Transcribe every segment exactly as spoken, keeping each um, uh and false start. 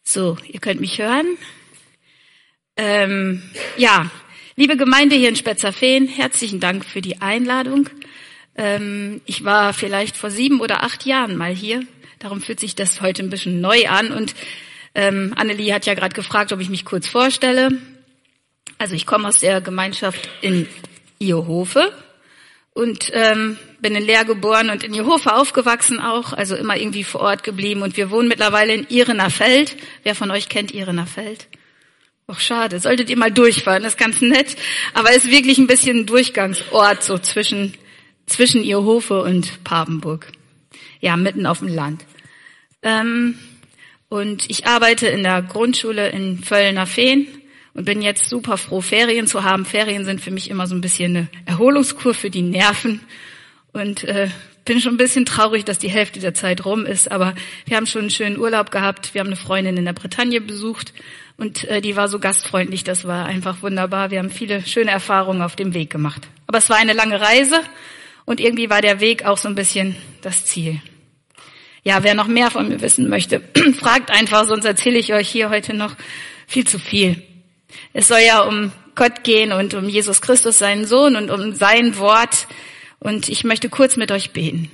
So, ihr könnt mich hören. Ähm, ja, liebe Gemeinde hier in Spetzerfehn, herzlichen Dank für die Einladung. Ähm, ich war vielleicht vor sieben oder acht Jahren mal hier, darum fühlt sich das heute ein bisschen neu an. Und ähm, Annelie hat ja gerade gefragt, ob ich mich kurz vorstelle. Also ich komme aus der Gemeinschaft in Ierhofe und ähm, bin in Leer geboren und in Ierhofe aufgewachsen auch, also immer irgendwie vor Ort geblieben. Und wir wohnen mittlerweile in Ihrenerfeld. Wer von euch kennt Ihrenerfeld? Och, schade, solltet ihr mal durchfahren, das ist ganz nett. Aber es ist wirklich ein bisschen ein Durchgangsort, so zwischen zwischen Ierhofe und Papenburg. Ja, mitten auf dem Land. Ähm, und ich arbeite in der Grundschule in Völlner-Fehn und bin jetzt super froh, Ferien zu haben. Ferien sind für mich immer so ein bisschen eine Erholungskur für die Nerven. Und äh, bin schon ein bisschen traurig, dass die Hälfte der Zeit rum ist. Aber wir haben schon einen schönen Urlaub gehabt. Wir haben eine Freundin in der Bretagne besucht. Und äh, die war so gastfreundlich. Das war einfach wunderbar. Wir haben viele schöne Erfahrungen auf dem Weg gemacht. Aber es war eine lange Reise. Und irgendwie war der Weg auch so ein bisschen das Ziel. Ja, wer noch mehr von mir wissen möchte, fragt einfach, sonst erzähle ich euch hier heute noch viel zu viel. Es soll ja um Gott gehen und um Jesus Christus, seinen Sohn, und um sein Wort. Und ich möchte kurz mit euch beten.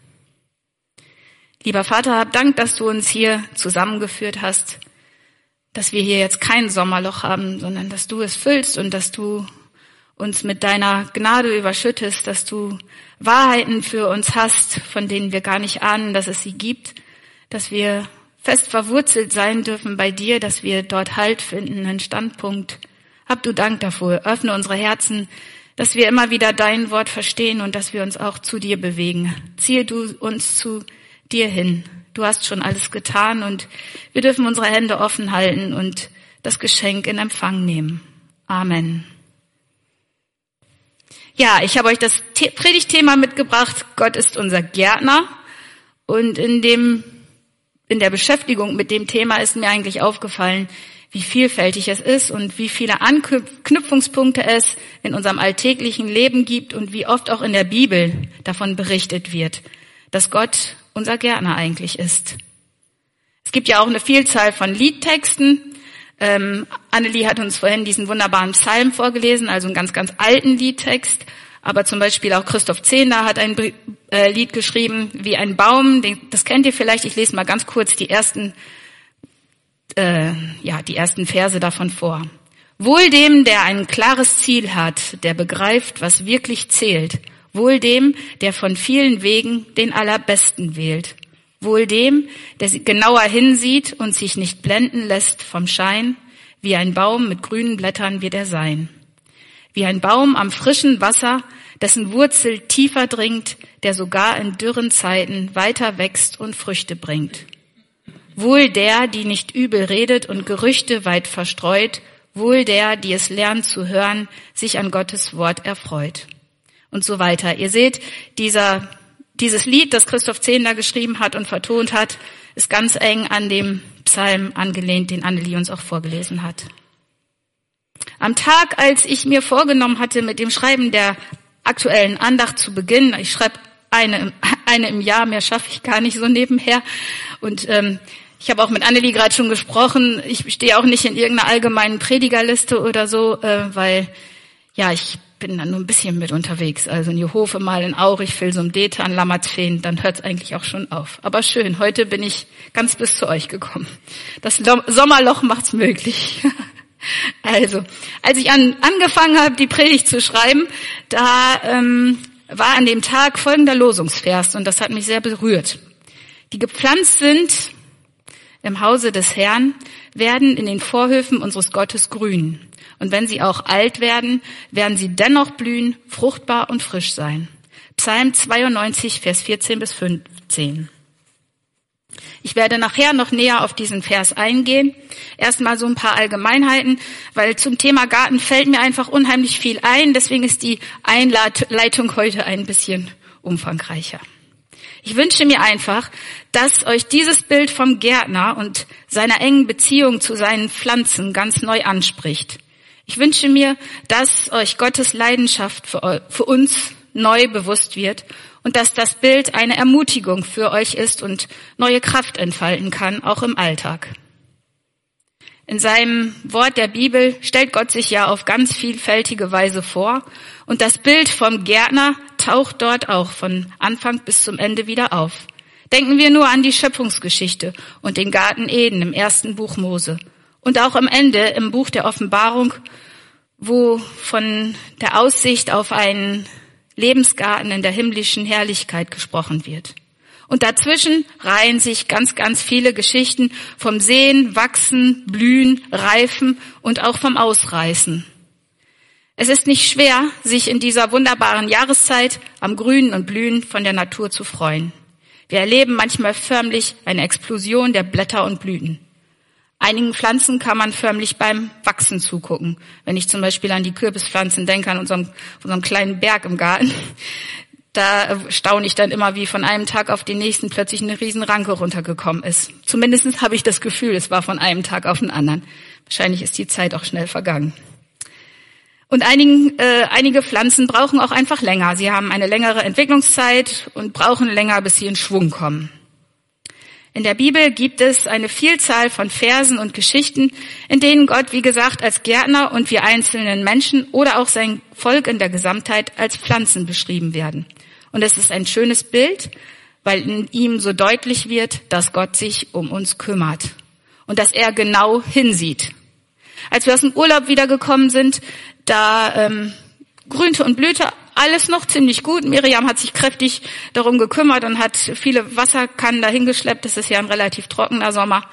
Lieber Vater, hab Dank, dass du uns hier zusammengeführt hast, dass wir hier jetzt kein Sommerloch haben, sondern dass du es füllst und dass du uns mit deiner Gnade überschüttest, dass du Wahrheiten für uns hast, von denen wir gar nicht ahnen, dass es sie gibt, dass wir fest verwurzelt sein dürfen bei dir, dass wir dort Halt finden, einen Standpunkt. Hab du Dank dafür. Öffne unsere Herzen, dass wir immer wieder dein Wort verstehen und dass wir uns auch zu dir bewegen. Ziehe du uns zu dir hin. Du hast schon alles getan und wir dürfen unsere Hände offen halten und das Geschenk in Empfang nehmen. Amen. Ja, ich habe euch das Predigtthema mitgebracht. Gott ist unser Gärtner. Und in dem In der Beschäftigung mit dem Thema ist mir eigentlich aufgefallen, wie vielfältig es ist und wie viele Anknüpfungspunkte es in unserem alltäglichen Leben gibt und wie oft auch in der Bibel davon berichtet wird, dass Gott unser Gärtner eigentlich ist. Es gibt ja auch eine Vielzahl von Liedtexten. Ähm, Annelie hat uns vorhin diesen wunderbaren Psalm vorgelesen, also einen ganz, ganz alten Liedtext. Aber zum Beispiel auch Christoph Zehnder hat ein äh, Lied geschrieben, wie ein Baum. Den, das kennt ihr vielleicht. Ich lese mal ganz kurz die ersten, äh, ja, die ersten Verse davon vor. Wohl dem, der ein klares Ziel hat, der begreift, was wirklich zählt. Wohl dem, der von vielen Wegen den allerbesten wählt. Wohl dem, der genauer hinsieht und sich nicht blenden lässt vom Schein. Wie ein Baum mit grünen Blättern wird er sein. Wie ein Baum am frischen Wasser, dessen Wurzel tiefer dringt, der sogar in dürren Zeiten weiter wächst und Früchte bringt. Wohl der, die nicht übel redet und Gerüchte weit verstreut, wohl der, die es lernt zu hören, sich an Gottes Wort erfreut. Und so weiter. Ihr seht, dieser, dieses Lied, das Christoph Zehnder geschrieben hat und vertont hat, ist ganz eng an dem Psalm angelehnt, den Annelie uns auch vorgelesen hat. Am Tag, als ich mir vorgenommen hatte, mit dem Schreiben der aktuellen Andacht zu beginnen, ich schreibe eine, eine im Jahr, mehr schaffe ich gar nicht so nebenher. Und ähm, ich habe auch mit Annelie gerade schon gesprochen, ich stehe auch nicht in irgendeiner allgemeinen Predigerliste oder so, äh, weil ja, ich bin dann nur ein bisschen mit unterwegs. Also in Ierhofe mal, in Aurich, Vilsum, Detern, Lammertsveen, dann hört es eigentlich auch schon auf. Aber schön, heute bin ich ganz bis zu euch gekommen. Das Sommerloch macht's möglich. Also, als ich an, angefangen habe, die Predigt zu schreiben, da ähm, war an dem Tag folgender Losungsvers und das hat mich sehr berührt. Die gepflanzt sind im Hause des Herrn, werden in den Vorhöfen unseres Gottes grün. Und wenn sie auch alt werden, werden sie dennoch blühen, fruchtbar und frisch sein. Psalm zweiundneunzig, Vers vierzehn bis fünfzehn. Ich werde nachher noch näher auf diesen Vers eingehen. Erstmal so ein paar Allgemeinheiten, weil zum Thema Garten fällt mir einfach unheimlich viel ein. Deswegen ist die Einleitung heute ein bisschen umfangreicher. Ich wünsche mir einfach, dass euch dieses Bild vom Gärtner und seiner engen Beziehung zu seinen Pflanzen ganz neu anspricht. Ich wünsche mir, dass euch Gottes Leidenschaft für, für uns neu bewusst wird und dass das Bild eine Ermutigung für euch ist und neue Kraft entfalten kann, auch im Alltag. In seinem Wort der Bibel stellt Gott sich ja auf ganz vielfältige Weise vor. Und das Bild vom Gärtner taucht dort auch von Anfang bis zum Ende wieder auf. Denken wir nur an die Schöpfungsgeschichte und den Garten Eden im ersten Buch Mose. Und auch am Ende im Buch der Offenbarung, wo von der Aussicht auf einen Lebensgarten in der himmlischen Herrlichkeit gesprochen wird. Und dazwischen reihen sich ganz, ganz viele Geschichten vom Sehen, Wachsen, Blühen, Reifen und auch vom Ausreißen. Es ist nicht schwer, sich in dieser wunderbaren Jahreszeit am Grünen und Blühen von der Natur zu freuen. Wir erleben manchmal förmlich eine Explosion der Blätter und Blüten. Einigen Pflanzen kann man förmlich beim Wachsen zugucken. Wenn ich zum Beispiel an die Kürbispflanzen denke, an unserem, unserem kleinen Berg im Garten, da staune ich dann immer, wie von einem Tag auf den nächsten plötzlich eine Riesenranke runtergekommen ist. Zumindest habe ich das Gefühl, es war von einem Tag auf den anderen. Wahrscheinlich ist die Zeit auch schnell vergangen. Und einigen, äh, einige Pflanzen brauchen auch einfach länger. Sie haben eine längere Entwicklungszeit und brauchen länger, bis sie in Schwung kommen. In der Bibel gibt es eine Vielzahl von Versen und Geschichten, in denen Gott, wie gesagt, als Gärtner und wir einzelnen Menschen oder auch sein Volk in der Gesamtheit als Pflanzen beschrieben werden. Und es ist ein schönes Bild, weil in ihm so deutlich wird, dass Gott sich um uns kümmert und dass er genau hinsieht. Als wir aus dem Urlaub wiedergekommen sind, da ähm, grünte und blühte alles noch ziemlich gut. Miriam hat sich kräftig darum gekümmert und hat viele Wasserkannen dahin geschleppt. Es ist ja ein relativ trockener Sommer.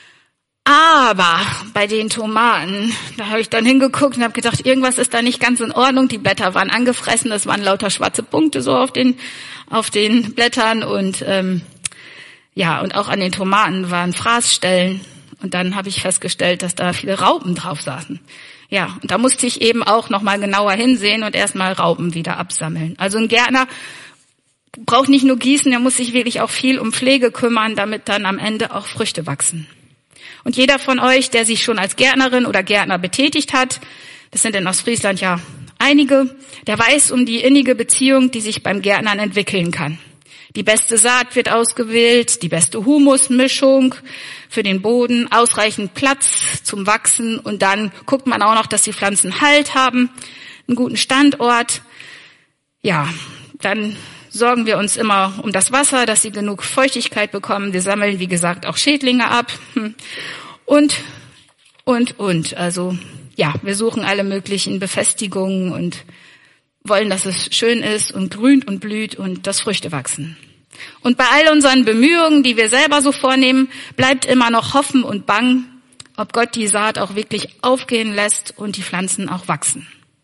Aber bei den Tomaten, da habe ich dann hingeguckt und habe gedacht, irgendwas ist da nicht ganz in Ordnung. Die Blätter waren angefressen, es waren lauter schwarze Punkte so auf den auf den Blättern und ähm, ja und auch an den Tomaten waren Fraßstellen. Und dann habe ich festgestellt, dass da viele Raupen drauf saßen. Ja, und da musste ich eben auch noch mal genauer hinsehen und erstmal Raupen wieder absammeln. Also ein Gärtner braucht nicht nur gießen, er muss sich wirklich auch viel um Pflege kümmern, damit dann am Ende auch Früchte wachsen. Und jeder von euch, der sich schon als Gärtnerin oder Gärtner betätigt hat, das sind in Ostfriesland ja einige, der weiß um die innige Beziehung, die sich beim Gärtnern entwickeln kann. Die beste Saat wird ausgewählt, die beste Humusmischung für den Boden, ausreichend Platz zum Wachsen und dann guckt man auch noch, dass die Pflanzen Halt haben, einen guten Standort. Ja, dann sorgen wir uns immer um das Wasser, dass sie genug Feuchtigkeit bekommen. Wir sammeln, wie gesagt, auch Schädlinge ab und, und, und. Also, ja, wir suchen alle möglichen Befestigungen und wollen, dass es schön ist und grünt und blüht und dass Früchte wachsen. Und bei all unseren Bemühungen, die wir selber so vornehmen, bleibt immer noch Hoffen und Bang, ob Gott die Saat auch wirklich aufgehen lässt und die Pflanzen auch wachsen.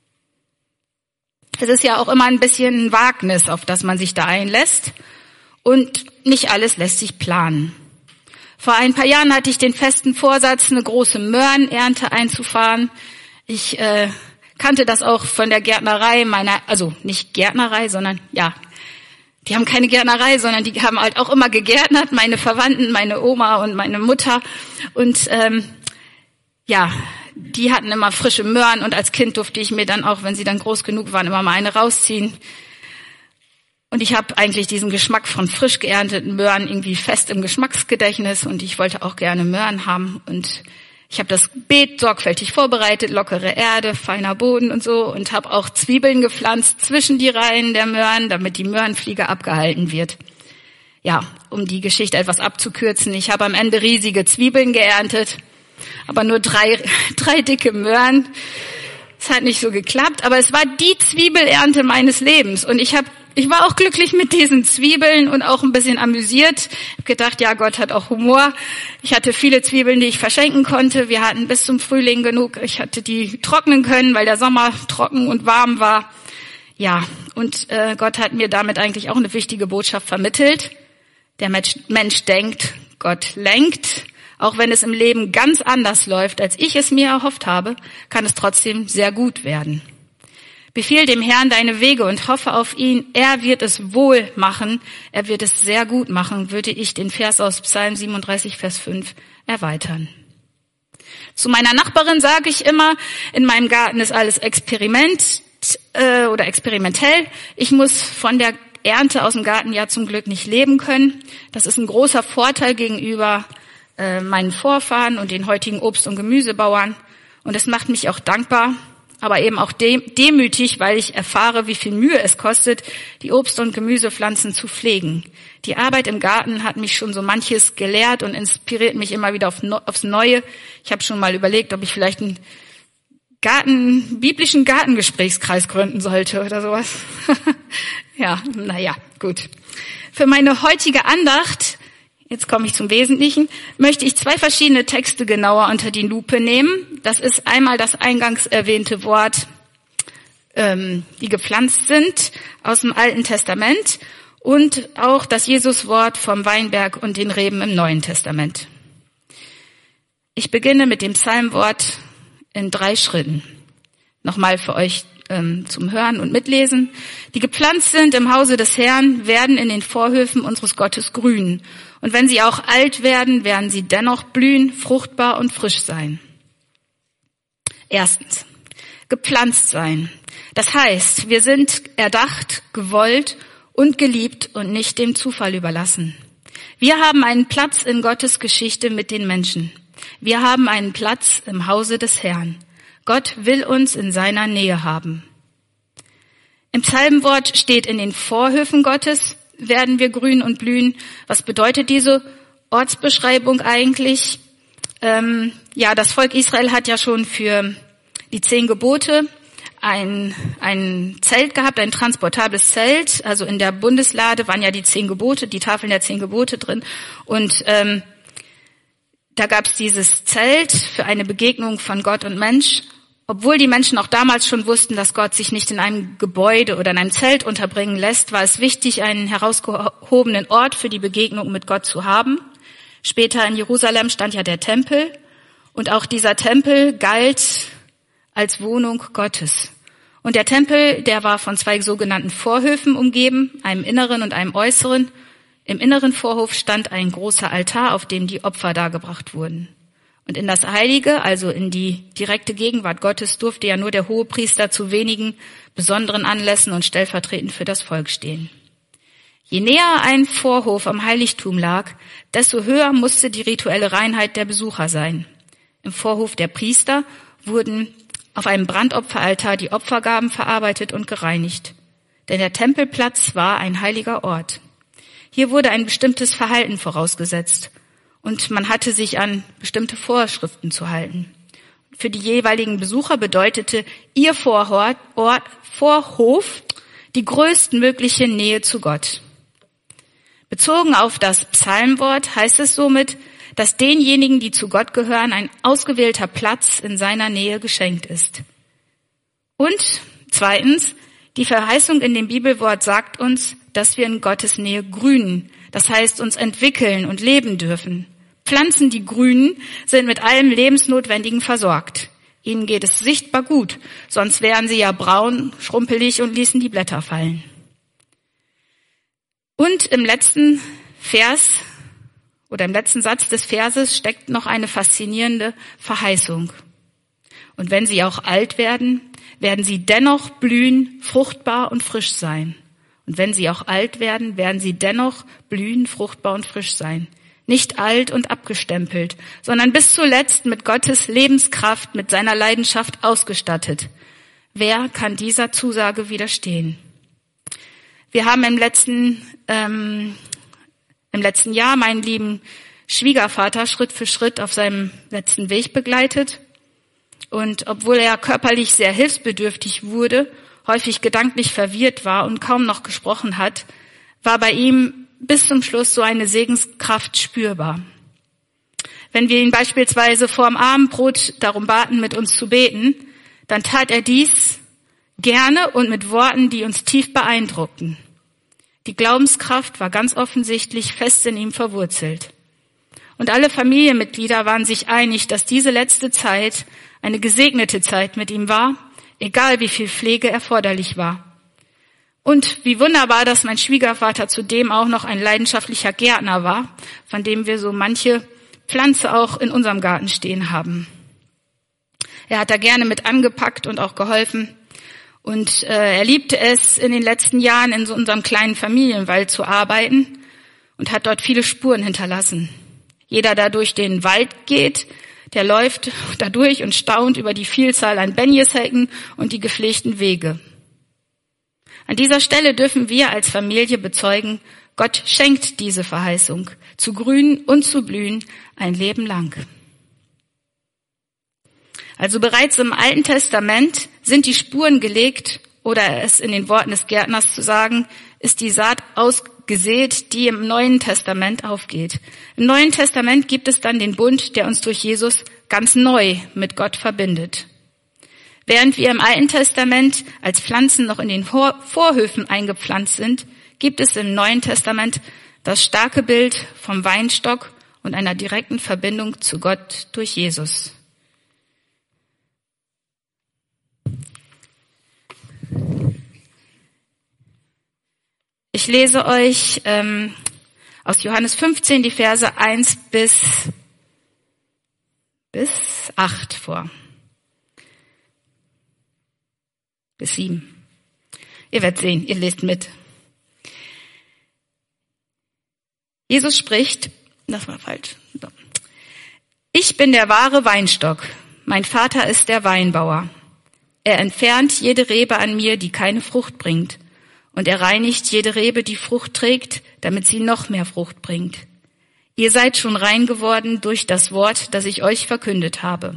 Es ist ja auch immer ein bisschen ein Wagnis, auf das man sich da einlässt. Und nicht alles lässt sich planen. Vor ein paar Jahren hatte ich den festen Vorsatz, eine große Möhrenernte einzufahren. Ich äh, kannte das auch von der Gärtnerei meiner, also nicht Gärtnerei, sondern ja, die haben keine Gärtnerei, sondern die haben halt auch immer gegärtnert, meine Verwandten, meine Oma und meine Mutter. Und ähm, ja, die hatten immer frische Möhren und als Kind durfte ich mir dann auch, wenn sie dann groß genug waren, immer mal eine rausziehen. Und ich habe eigentlich diesen Geschmack von frisch geernteten Möhren irgendwie fest im Geschmacksgedächtnis und ich wollte auch gerne Möhren haben. Und ich habe das Beet sorgfältig vorbereitet, lockere Erde, feiner Boden und so und habe auch Zwiebeln gepflanzt zwischen die Reihen der Möhren, damit die Möhrenfliege abgehalten wird. Ja, um die Geschichte etwas abzukürzen, ich habe am Ende riesige Zwiebeln geerntet, aber nur drei, drei dicke Möhren. Es hat nicht so geklappt, aber es war die Zwiebelernte meines Lebens und ich habe Ich war auch glücklich mit diesen Zwiebeln und auch ein bisschen amüsiert. Ich habe gedacht, ja, Gott hat auch Humor. Ich hatte viele Zwiebeln, die ich verschenken konnte. Wir hatten bis zum Frühling genug. Ich hatte die trocknen können, weil der Sommer trocken und warm war. Ja, und äh, Gott hat mir damit eigentlich auch eine wichtige Botschaft vermittelt. Der Mensch, Mensch denkt, Gott lenkt. Auch wenn es im Leben ganz anders läuft, als ich es mir erhofft habe, kann es trotzdem sehr gut werden. Befiehl dem Herrn deine Wege und hoffe auf ihn. Er wird es wohl machen. Er wird es sehr gut machen, würde ich den Vers aus Psalm siebenunddreißig, Vers fünf erweitern. Zu meiner Nachbarin sage ich immer, in meinem Garten ist alles Experiment äh, oder experimentell. Ich muss von der Ernte aus dem Garten ja zum Glück nicht leben können. Das ist ein großer Vorteil gegenüber äh, meinen Vorfahren und den heutigen Obst- und Gemüsebauern. Und es macht mich auch dankbar, aber eben auch demütig, weil ich erfahre, wie viel Mühe es kostet, die Obst- und Gemüsepflanzen zu pflegen. Die Arbeit im Garten hat mich schon so manches gelehrt und inspiriert mich immer wieder auf, aufs Neue. Ich habe schon mal überlegt, ob ich vielleicht einen Garten, biblischen Gartengesprächskreis gründen sollte oder sowas. Ja, naja, gut. Für meine heutige Andacht, jetzt komme ich zum Wesentlichen, möchte ich zwei verschiedene Texte genauer unter die Lupe nehmen. Das ist einmal das eingangs erwähnte Wort, ähm, die gepflanzt sind, aus dem Alten Testament, und auch das Jesuswort vom Weinberg und den Reben im Neuen Testament. Ich beginne mit dem Psalmwort in drei Schritten. Nochmal für euch ähm, zum Hören und Mitlesen. Die gepflanzt sind im Hause des Herrn, werden in den Vorhöfen unseres Gottes grünen. Und wenn sie auch alt werden, werden sie dennoch blühen, fruchtbar und frisch sein. Erstens, gepflanzt sein. Das heißt, wir sind erdacht, gewollt und geliebt und nicht dem Zufall überlassen. Wir haben einen Platz in Gottes Geschichte mit den Menschen. Wir haben einen Platz im Hause des Herrn. Gott will uns in seiner Nähe haben. Im Psalmwort steht, in den Vorhöfen Gottes werden wir grün und blühen. Was bedeutet diese Ortsbeschreibung eigentlich? Ähm, ja, das Volk Israel hat ja schon für die zehn Gebote ein, ein Zelt gehabt, ein transportables Zelt. Also in der Bundeslade waren ja die zehn Gebote, die Tafeln der zehn Gebote drin. Und ähm, da gab es dieses Zelt für eine Begegnung von Gott und Mensch. Obwohl die Menschen auch damals schon wussten, dass Gott sich nicht in einem Gebäude oder in einem Zelt unterbringen lässt, war es wichtig, einen herausgehobenen Ort für die Begegnung mit Gott zu haben. Später in Jerusalem stand ja der Tempel, und auch dieser Tempel galt als Wohnung Gottes. Und der Tempel, der war von zwei sogenannten Vorhöfen umgeben, einem inneren und einem äußeren. Im inneren Vorhof stand ein großer Altar, auf dem die Opfer dargebracht wurden. Und in das Heilige, also in die direkte Gegenwart Gottes, durfte ja nur der Hohepriester zu wenigen besonderen Anlässen und stellvertretend für das Volk stehen. Je näher ein Vorhof am Heiligtum lag, desto höher musste die rituelle Reinheit der Besucher sein. Im Vorhof der Priester wurden auf einem Brandopferaltar die Opfergaben verarbeitet und gereinigt. Denn der Tempelplatz war ein heiliger Ort. Hier wurde ein bestimmtes Verhalten vorausgesetzt und man hatte sich an bestimmte Vorschriften zu halten. Für die jeweiligen Besucher bedeutete ihr Vorort, Ort, Vorhof die größtmögliche Nähe zu Gott. Bezogen auf das Psalmwort heißt es somit, dass denjenigen, die zu Gott gehören, ein ausgewählter Platz in seiner Nähe geschenkt ist. Und zweitens, die Verheißung in dem Bibelwort sagt uns, dass wir in Gottes Nähe grünen, das heißt uns entwickeln und leben dürfen. Pflanzen, die grünen, sind mit allem Lebensnotwendigen versorgt. Ihnen geht es sichtbar gut, sonst wären sie ja braun, schrumpelig und ließen die Blätter fallen. Und im letzten Vers oder im letzten Satz des Verses steckt noch eine faszinierende Verheißung. Und wenn sie auch alt werden, werden sie dennoch blühen, fruchtbar und frisch sein. Und wenn sie auch alt werden, werden sie dennoch blühen, fruchtbar und frisch sein. Nicht alt und abgestempelt, sondern bis zuletzt mit Gottes Lebenskraft, mit seiner Leidenschaft ausgestattet. Wer kann dieser Zusage widerstehen? Wir haben im letzten, ähm, im letzten Jahr meinen lieben Schwiegervater Schritt für Schritt auf seinem letzten Weg begleitet. Und obwohl er körperlich sehr hilfsbedürftig wurde, häufig gedanklich verwirrt war und kaum noch gesprochen hat, war bei ihm bis zum Schluss so eine Segenskraft spürbar. Wenn wir ihn beispielsweise vor dem Abendbrot darum baten, mit uns zu beten, dann tat er dies gerne und mit Worten, die uns tief beeindruckten. Die Glaubenskraft war ganz offensichtlich fest in ihm verwurzelt. Und alle Familienmitglieder waren sich einig, dass diese letzte Zeit eine gesegnete Zeit mit ihm war, egal wie viel Pflege erforderlich war. Und wie wunderbar, dass mein Schwiegervater zudem auch noch ein leidenschaftlicher Gärtner war, von dem wir so manche Pflanze auch in unserem Garten stehen haben. Er hat da gerne mit angepackt und auch geholfen. Und äh, er liebte es, in den letzten Jahren in so unserem kleinen Familienwald zu arbeiten und hat dort viele Spuren hinterlassen. Jeder, der durch den Wald geht, der läuft dadurch und staunt über die Vielzahl an Benjeshecken und die gepflegten Wege. An dieser Stelle dürfen wir als Familie bezeugen, Gott schenkt diese Verheißung, zu grünen und zu blühen ein Leben lang. Also bereits im Alten Testament sind die Spuren gelegt, oder es in den Worten des Gärtners zu sagen, ist die Saat ausgesät, die im Neuen Testament aufgeht. Im Neuen Testament gibt es dann den Bund, der uns durch Jesus ganz neu mit Gott verbindet. Während wir im Alten Testament als Pflanzen noch in den Vorhöfen eingepflanzt sind, gibt es im Neuen Testament das starke Bild vom Weinstock und einer direkten Verbindung zu Gott durch Jesus. Ich lese euch ähm, aus Johannes fünfzehn die Verse eins bis, bis acht vor. Bis sieben. Ihr werdet sehen, ihr lest mit. Jesus spricht, das war falsch. So. Ich bin der wahre Weinstock, mein Vater ist der Weinbauer. Er entfernt jede Rebe an mir, die keine Frucht bringt. Und er reinigt jede Rebe, die Frucht trägt, damit sie noch mehr Frucht bringt. Ihr seid schon rein geworden durch das Wort, das ich euch verkündet habe.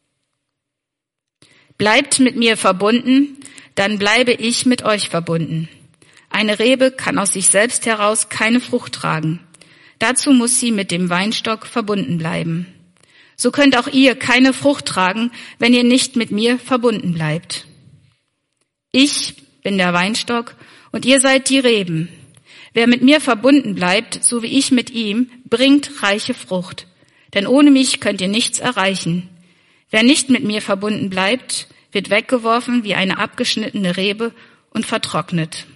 Bleibt mit mir verbunden, dann bleibe ich mit euch verbunden. Eine Rebe kann aus sich selbst heraus keine Frucht tragen. Dazu muss sie mit dem Weinstock verbunden bleiben. So könnt auch ihr keine Frucht tragen, wenn ihr nicht mit mir verbunden bleibt. Ich bin der Weinstock und ihr seid die Reben. Wer mit mir verbunden bleibt, so wie ich mit ihm, bringt reiche Frucht. Denn ohne mich könnt ihr nichts erreichen. Wer nicht mit mir verbunden bleibt, wird weggeworfen wie eine abgeschnittene Rebe und vertrocknet.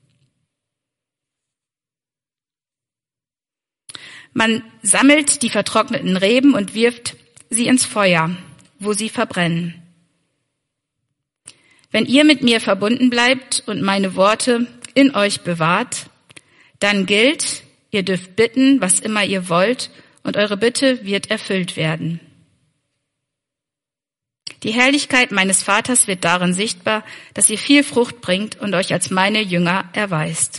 Man sammelt die vertrockneten Reben und wirft sie ins Feuer, wo sie verbrennen. Wenn ihr mit mir verbunden bleibt und meine Worte in euch bewahrt, dann gilt, ihr dürft bitten, was immer ihr wollt, und eure Bitte wird erfüllt werden. Die Herrlichkeit meines Vaters wird darin sichtbar, dass ihr viel Frucht bringt und euch als meine Jünger erweist.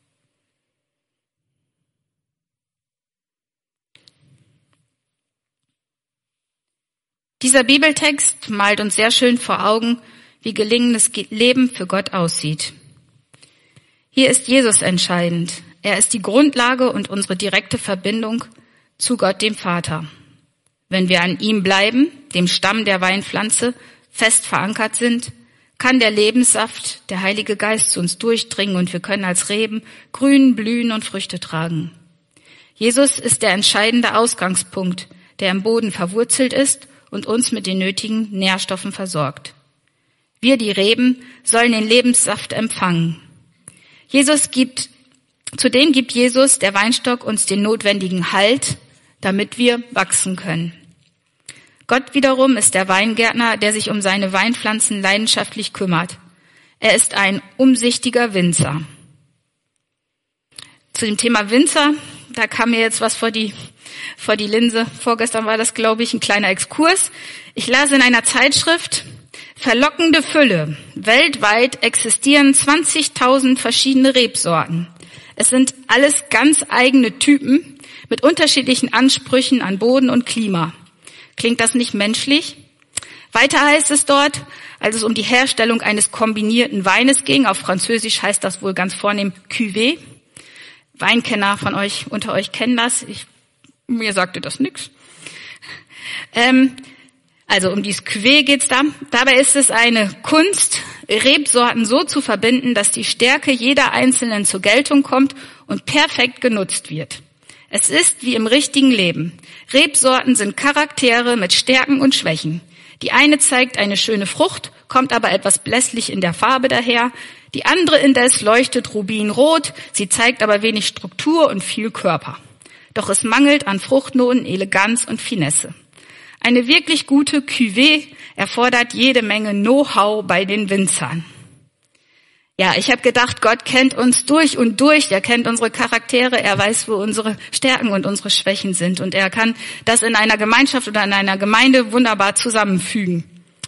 Dieser Bibeltext malt uns sehr schön vor Augen, wie gelingendes Leben für Gott aussieht. Hier ist Jesus entscheidend. Er ist die Grundlage und unsere direkte Verbindung zu Gott, dem Vater. Wenn wir an ihm bleiben, dem Stamm der Weinpflanze, fest verankert sind, kann der Lebenssaft, der Heilige Geist zu uns durchdringen und wir können als Reben grün, blühen und Früchte tragen. Jesus ist der entscheidende Ausgangspunkt, der im Boden verwurzelt ist und uns mit den nötigen Nährstoffen versorgt. Wir, die Reben, sollen den Lebenssaft empfangen. Jesus gibt, zudem gibt Jesus, der Weinstock, uns den notwendigen Halt, damit wir wachsen können. Gott wiederum ist der Weingärtner, der sich um seine Weinpflanzen leidenschaftlich kümmert. Er ist ein umsichtiger Winzer. Zu dem Thema Winzer, da kam mir jetzt was vor die, vor die Linse. Vorgestern war das, glaube ich, ein kleiner Exkurs. Ich las in einer Zeitschrift, verlockende Fülle. Weltweit existieren zwanzigtausend verschiedene Rebsorten. Es sind alles ganz eigene Typen mit unterschiedlichen Ansprüchen an Boden und Klima. Klingt das nicht menschlich? Weiter heißt es dort, als es um die Herstellung eines kombinierten Weines ging, auf Französisch heißt das wohl ganz vornehm Cuvée. Weinkenner von euch, unter euch kennen das. Ich, mir sagte das nix. Ähm, Also um dieses Cuvée geht's da. Dabei ist es eine Kunst, Rebsorten so zu verbinden, dass die Stärke jeder einzelnen zur Geltung kommt und perfekt genutzt wird. Es ist wie im richtigen Leben. Rebsorten sind Charaktere mit Stärken und Schwächen. Die eine zeigt eine schöne Frucht, kommt aber etwas blässlich in der Farbe daher. Die andere indes leuchtet rubinrot, sie zeigt aber wenig Struktur und viel Körper. Doch es mangelt an Fruchtnoten, Eleganz und Finesse. Eine wirklich gute Cuvée erfordert jede Menge Know-how bei den Winzern. Ja, ich habe gedacht, Gott kennt uns durch und durch. Er kennt unsere Charaktere. Er weiß, wo unsere Stärken und unsere Schwächen sind. Und er kann das in einer Gemeinschaft oder in einer Gemeinde wunderbar zusammenfügen.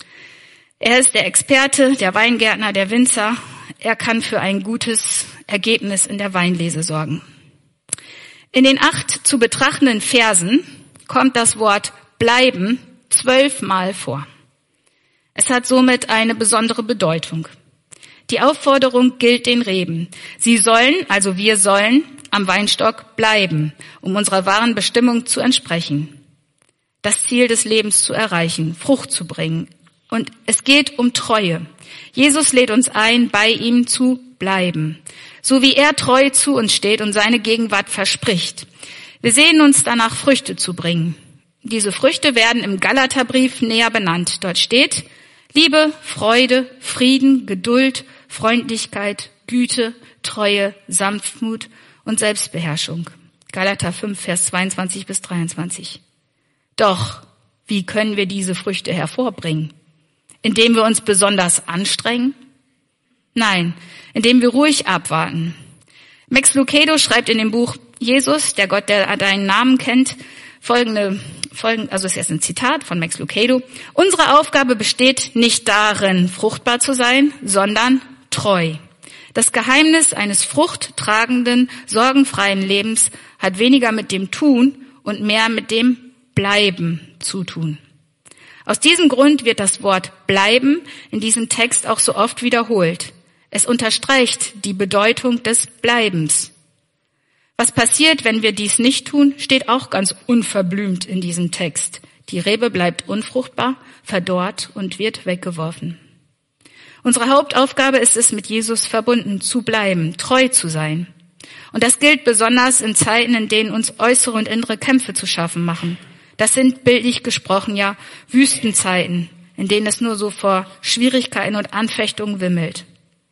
Er ist der Experte, der Weingärtner, der Winzer. Er kann für ein gutes Ergebnis in der Weinlese sorgen. In den acht zu betrachtenden Versen kommt das Wort bleiben zwölfmal vor. Es hat somit eine besondere Bedeutung. Die Aufforderung gilt den Reben. Sie sollen, also wir sollen, am Weinstock bleiben, um unserer wahren Bestimmung zu entsprechen, das Ziel des Lebens zu erreichen, Frucht zu bringen. Und es geht um Treue. Jesus lädt uns ein, bei ihm zu bleiben, so wie er treu zu uns steht und seine Gegenwart verspricht. Wir sehen uns danach, Früchte zu bringen. Diese Früchte werden im Galaterbrief näher benannt. Dort steht Liebe, Freude, Frieden, Geduld, Freundlichkeit, Güte, Treue, Sanftmut und Selbstbeherrschung. Galater fünf, Vers zweiundzwanzig bis dreiundzwanzig. Doch, wie können wir diese Früchte hervorbringen? Indem wir uns besonders anstrengen? Nein, indem wir ruhig abwarten. Max Lucado schreibt in dem Buch Jesus, der Gott, der deinen Namen kennt, folgende, folgende, also es ist jetzt ein Zitat von Max Lucado. Unsere Aufgabe besteht nicht darin, fruchtbar zu sein, sondern treu. Das Geheimnis eines fruchttragenden, sorgenfreien Lebens hat weniger mit dem Tun und mehr mit dem Bleiben zu tun. Aus diesem Grund wird das Wort bleiben in diesem Text auch so oft wiederholt. Es unterstreicht die Bedeutung des Bleibens. Was passiert, wenn wir dies nicht tun, steht auch ganz unverblümt in diesem Text. Die Rebe bleibt unfruchtbar, verdorrt und wird weggeworfen. Unsere Hauptaufgabe ist es, mit Jesus verbunden zu bleiben, treu zu sein. Und das gilt besonders in Zeiten, in denen uns äußere und innere Kämpfe zu schaffen machen. Das sind bildlich gesprochen ja Wüstenzeiten, in denen es nur so vor Schwierigkeiten und Anfechtungen wimmelt.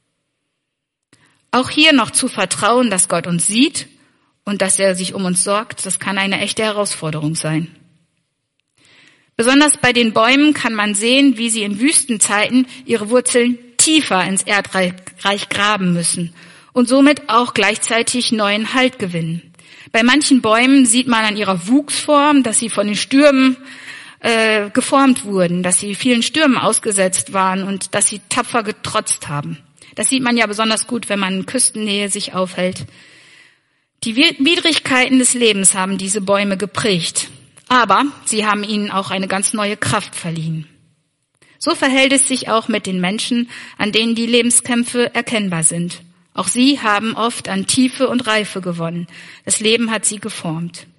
Auch hier noch zu vertrauen, dass Gott uns sieht und dass er sich um uns sorgt, das kann eine echte Herausforderung sein. Besonders bei den Bäumen kann man sehen, wie sie in Wüstenzeiten ihre Wurzeln tiefer ins Erdreich graben müssen und somit auch gleichzeitig neuen Halt gewinnen. Bei manchen Bäumen sieht man an ihrer Wuchsform, dass sie von den Stürmen äh, geformt wurden, dass sie vielen Stürmen ausgesetzt waren und dass sie tapfer getrotzt haben. Das sieht man ja besonders gut, wenn man in Küstennähe sich aufhält. Die Widrigkeiten des Lebens haben diese Bäume geprägt. Aber sie haben ihnen auch eine ganz neue Kraft verliehen. So verhält es sich auch mit den Menschen, an denen die Lebenskämpfe erkennbar sind. Auch sie haben oft an Tiefe und Reife gewonnen. Das Leben hat sie geformt.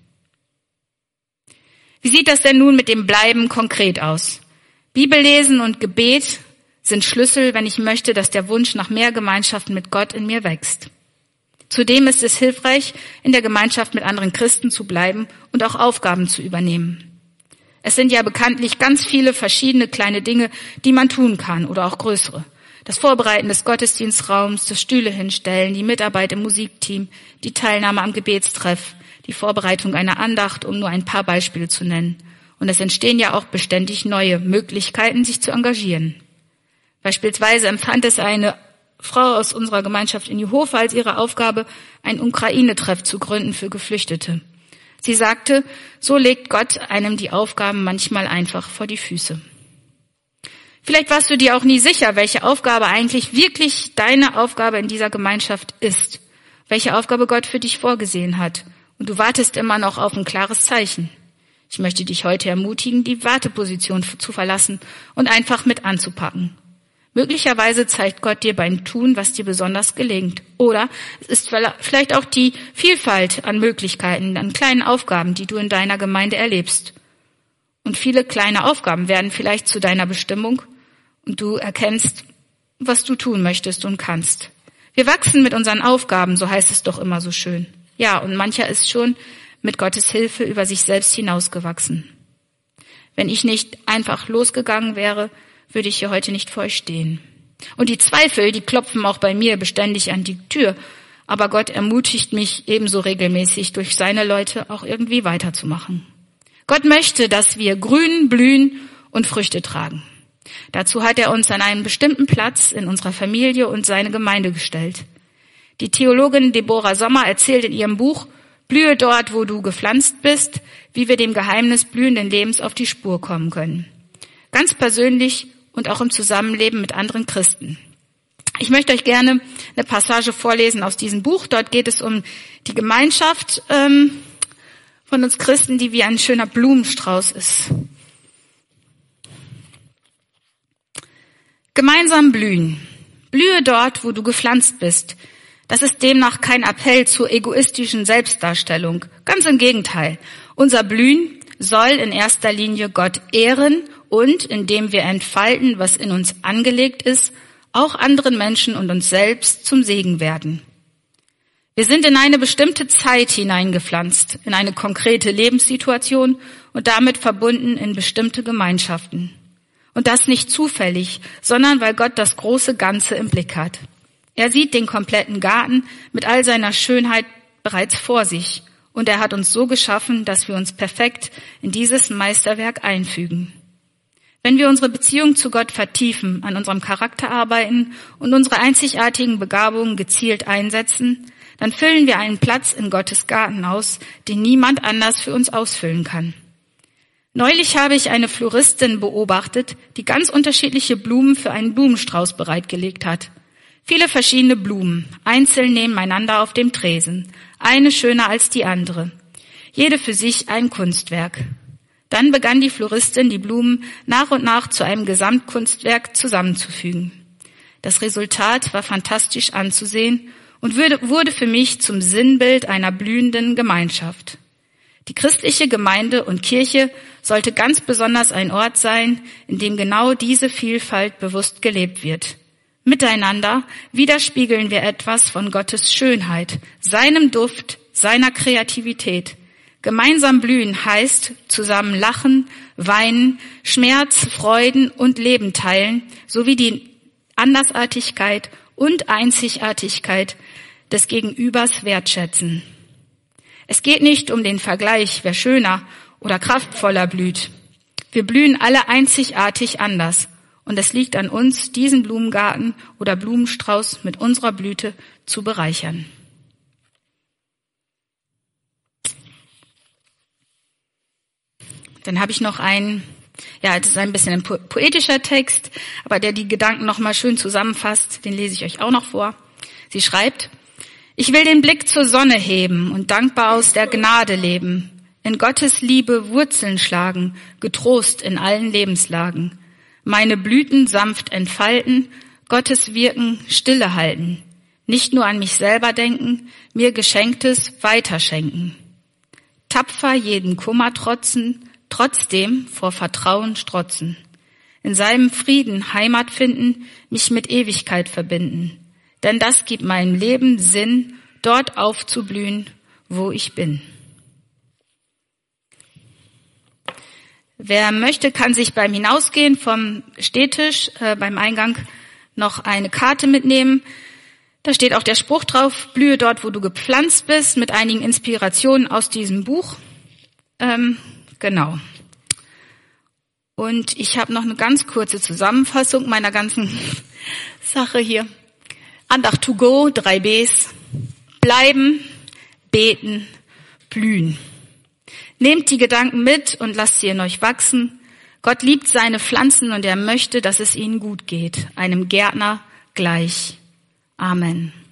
Wie sieht das denn nun mit dem Bleiben konkret aus? Bibellesen und Gebet sind Schlüssel, wenn ich möchte, dass der Wunsch nach mehr Gemeinschaft mit Gott in mir wächst. Zudem ist es hilfreich, in der Gemeinschaft mit anderen Christen zu bleiben und auch Aufgaben zu übernehmen. Es sind ja bekanntlich ganz viele verschiedene kleine Dinge, die man tun kann oder auch größere. Das Vorbereiten des Gottesdienstraums, das Stühle hinstellen, die Mitarbeit im Musikteam, die Teilnahme am Gebetstreff, die Vorbereitung einer Andacht, um nur ein paar Beispiele zu nennen. Und es entstehen ja auch beständig neue Möglichkeiten, sich zu engagieren. Beispielsweise empfand es eine Frau aus unserer Gemeinschaft in Jehovah als ihre Aufgabe, ein Ukraine-Treff zu gründen für Geflüchtete. Sie sagte, so legt Gott einem die Aufgaben manchmal einfach vor die Füße. Vielleicht warst du dir auch nie sicher, welche Aufgabe eigentlich wirklich deine Aufgabe in dieser Gemeinschaft ist, welche Aufgabe Gott für dich vorgesehen hat. Und du wartest immer noch auf ein klares Zeichen. Ich möchte dich heute ermutigen, die Warteposition zu verlassen und einfach mit anzupacken. Möglicherweise zeigt Gott dir beim Tun, was dir besonders gelingt. Oder es ist vielleicht auch die Vielfalt an Möglichkeiten, an kleinen Aufgaben, die du in deiner Gemeinde erlebst. Und viele kleine Aufgaben werden vielleicht zu deiner Bestimmung und du erkennst, was du tun möchtest und kannst. Wir wachsen mit unseren Aufgaben, so heißt es doch immer so schön. Ja, und mancher ist schon mit Gottes Hilfe über sich selbst hinausgewachsen. Wenn ich nicht einfach losgegangen wäre, würde ich hier heute nicht vor euch stehen. Und die Zweifel, die klopfen auch bei mir beständig an die Tür. Aber Gott ermutigt mich ebenso regelmäßig, durch seine Leute auch irgendwie weiterzumachen. Gott möchte, dass wir grün, blühen und Früchte tragen. Dazu hat er uns an einen bestimmten Platz in unserer Familie und seine Gemeinde gestellt. Die Theologin Deborah Sommer erzählt in ihrem Buch Blühe dort, wo du gepflanzt bist, wie wir dem Geheimnis blühenden Lebens auf die Spur kommen können. Ganz persönlich und auch im Zusammenleben mit anderen Christen. Ich möchte euch gerne eine Passage vorlesen aus diesem Buch. Dort geht es um die Gemeinschaft ähm, von uns Christen, die wie ein schöner Blumenstrauß ist. Gemeinsam blühen. Blühe dort, wo du gepflanzt bist. Das ist demnach kein Appell zur egoistischen Selbstdarstellung. Ganz im Gegenteil. Unser Blühen soll in erster Linie Gott ehren und, indem wir entfalten, was in uns angelegt ist, auch anderen Menschen und uns selbst zum Segen werden. Wir sind in eine bestimmte Zeit hineingepflanzt, in eine konkrete Lebenssituation und damit verbunden in bestimmte Gemeinschaften. Und das nicht zufällig, sondern weil Gott das große Ganze im Blick hat. Er sieht den kompletten Garten mit all seiner Schönheit bereits vor sich. Und er hat uns so geschaffen, dass wir uns perfekt in dieses Meisterwerk einfügen. Wenn wir unsere Beziehung zu Gott vertiefen, an unserem Charakter arbeiten und unsere einzigartigen Begabungen gezielt einsetzen, dann füllen wir einen Platz in Gottes Garten aus, den niemand anders für uns ausfüllen kann. Neulich habe ich eine Floristin beobachtet, die ganz unterschiedliche Blumen für einen Blumenstrauß bereitgelegt hat. Viele verschiedene Blumen, einzeln nebeneinander auf dem Tresen, eine schöner als die andere. Jede für sich ein Kunstwerk. Dann begann die Floristin, die Blumen nach und nach zu einem Gesamtkunstwerk zusammenzufügen. Das Resultat war fantastisch anzusehen und wurde für mich zum Sinnbild einer blühenden Gemeinschaft. Die christliche Gemeinde und Kirche sollte ganz besonders ein Ort sein, in dem genau diese Vielfalt bewusst gelebt wird. Miteinander widerspiegeln wir etwas von Gottes Schönheit, seinem Duft, seiner Kreativität. Gemeinsam blühen heißt zusammen lachen, weinen, Schmerz, Freuden und Leben teilen, sowie die Andersartigkeit und Einzigartigkeit des Gegenübers wertschätzen. Es geht nicht um den Vergleich, wer schöner oder kraftvoller blüht. Wir blühen alle einzigartig anders. Und es liegt an uns, diesen Blumengarten oder Blumenstrauß mit unserer Blüte zu bereichern. Dann habe ich noch einen, ja, das ist ein bisschen ein po- poetischer Text, aber der die Gedanken noch mal schön zusammenfasst, den lese ich euch auch noch vor. Sie schreibt: Ich will den Blick zur Sonne heben und dankbar aus der Gnade leben, in Gottes Liebe Wurzeln schlagen, getrost in allen Lebenslagen. Meine Blüten sanft entfalten, Gottes Wirken stille halten, nicht nur an mich selber denken, mir Geschenktes weiterschenken. Tapfer jeden Kummer trotzen, trotzdem vor Vertrauen strotzen. In seinem Frieden Heimat finden, mich mit Ewigkeit verbinden. Denn das gibt meinem Leben Sinn, dort aufzublühen, wo ich bin. Wer möchte, kann sich beim Hinausgehen vom Stehtisch äh, beim Eingang noch eine Karte mitnehmen. Da steht auch der Spruch drauf: Blühe dort, wo du gepflanzt bist, mit einigen Inspirationen aus diesem Buch. Ähm, genau. Und ich habe noch eine ganz kurze Zusammenfassung meiner ganzen Sache hier. Andacht to go, drei Bs. Bleiben, beten, blühen. Nehmt die Gedanken mit und lasst sie in euch wachsen. Gott liebt seine Pflanzen und er möchte, dass es ihnen gut geht. Einem Gärtner gleich. Amen.